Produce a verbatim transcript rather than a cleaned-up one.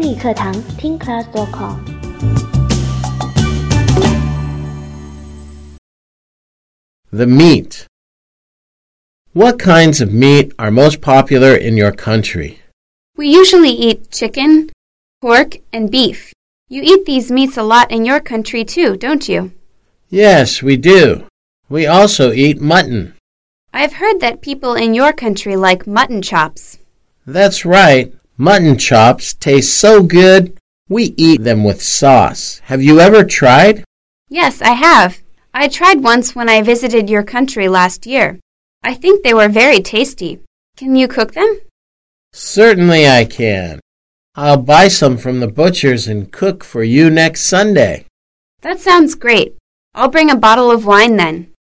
英语课堂听 class dot com。 The meat. What kinds of meat are most popular in your country? We usually eat chicken, pork, and beef. You eat these meats a lot in your country too, don't you? Yes, we do. We also eat mutton. I've heard that people in your country like mutton chops. That's right. Mutton chops taste so good, we eat them with sauce. Have you ever tried? Yes, I have. I tried once when I visited your country last year. I think they were very tasty. Can you cook them? Certainly I can. I'll buy some from the butcher's and cook for you next Sunday. That sounds great. I'll bring a bottle of wine then.